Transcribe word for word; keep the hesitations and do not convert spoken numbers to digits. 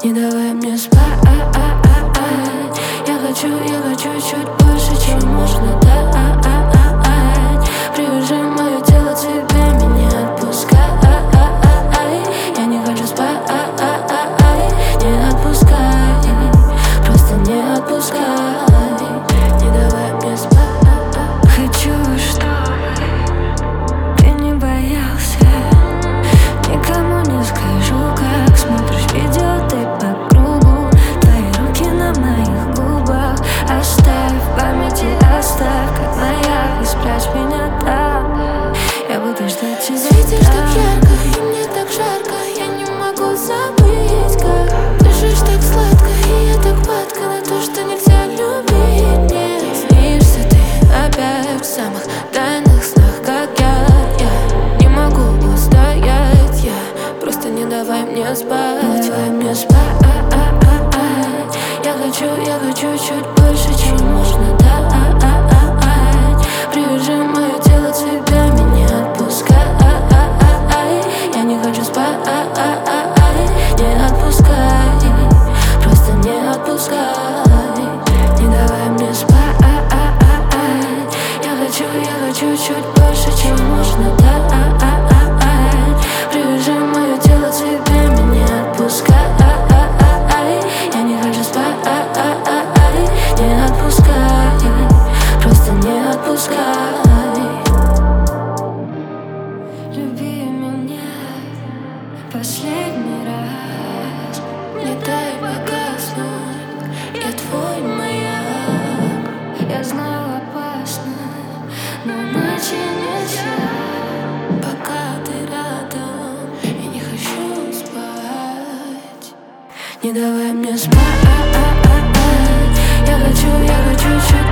Не давай мне спать. Я хочу, я хочу чуть больше, чем можно дать. Привяжи мое тело к тебе, меня отпускай. Я не хочу спать, не отпускай, просто не отпускай. Не давай мне спать. Хочу, чтобы ты не боялся. Никому не скажу, как смотришь видео ты по кругу. Твои руки на моих губах. Оставь в памяти, оставь, как моя. И спрячь меня там. Я буду ждать тебя. Светишь так ярко, и мне так жарко. Я не могу забыть, как дышишь так сладко. И я так падка на то, что нельзя любить. Мне снишься ты опять в самых тайных снах, как я. Я не могу устоять. Я просто не давай мне спать. Не давай мне спать. Я хочу, я хочу чуть больше, чем можно дать. Привяжи мое тело к тебе, меня отпускай. Я не хочу спать, не отпускай, просто не отпускай. Не давай мне спать. Я хочу, я хочу чуть больше, чем можно дать. Привяжи мое тело к тебе, меня отпускай. Я не хочу спать, не отпускай, просто не отпускай. Люби меня последний раз. Не дай погаснуть, я твой маяк. Я знаю, опасно, но иначе нельзя. Пока ты рядом, я не хочу спать. Не давай мне спать. Я хочу, я хочу чуть